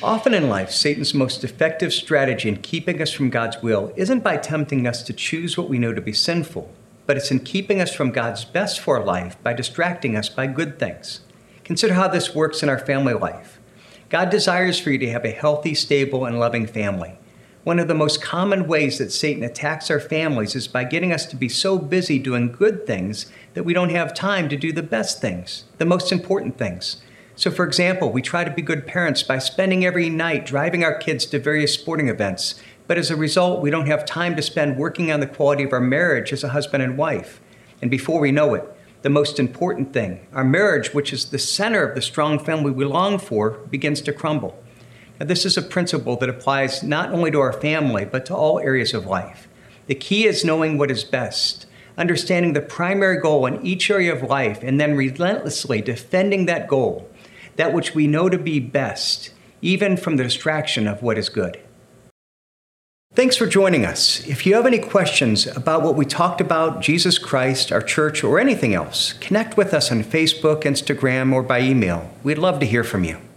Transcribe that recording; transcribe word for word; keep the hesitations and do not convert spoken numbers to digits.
Often in life, Satan's most effective strategy in keeping us from God's will isn't by tempting us to choose what we know to be sinful, but it's in keeping us from God's best for our life by distracting us by good things. Consider how this works in our family life. God desires for you to have a healthy, stable, and loving family. One of the most common ways that Satan attacks our families is by getting us to be so busy doing good things that we don't have time to do the best things, the most important things. So for example, we try to be good parents by spending every night driving our kids to various sporting events, but as a result, we don't have time to spend working on the quality of our marriage as a husband and wife. And before we know it, the most important thing, our marriage, which is the center of the strong family we long for, begins to crumble. Now, this is a principle that applies not only to our family, but to all areas of life. The key is knowing what is best, understanding the primary goal in each area of life, and then relentlessly defending that goal, that which we know to be best, even from the distraction of what is good. Thanks for joining us. If you have any questions about what we talked about, Jesus Christ, our church, or anything else, connect with us on Facebook, Instagram, or by email. We'd love to hear from you.